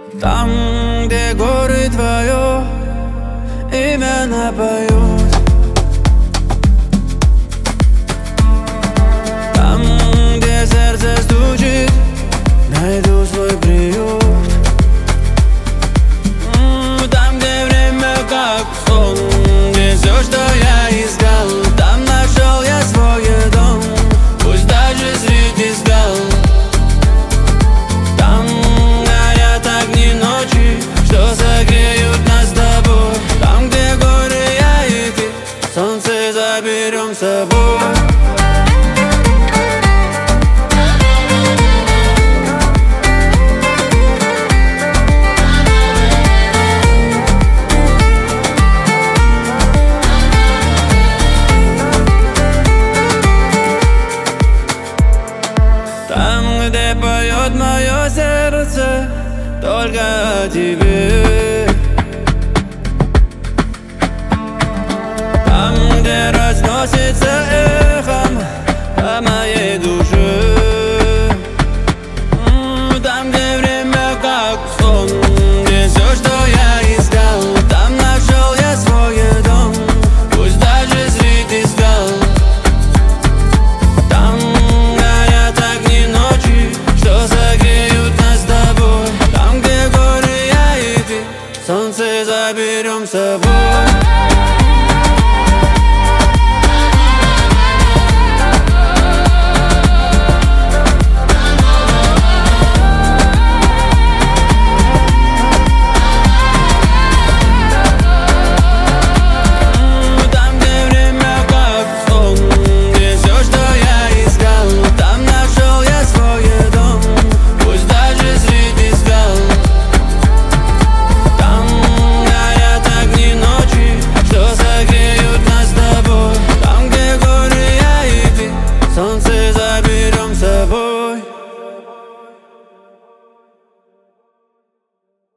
Там, где горы твое имя напоют, там, где сердце стучит, найду свой приют. Там, где время как сон, где все, что я искал, там нашел я свой дом, пусть даже среди скал. Там горят огни ночи, что согреют нас с тобой. Там, где горы я и ты, солнце заберем с собой. Там, где поет мое сердце только о тебе, там, где разносится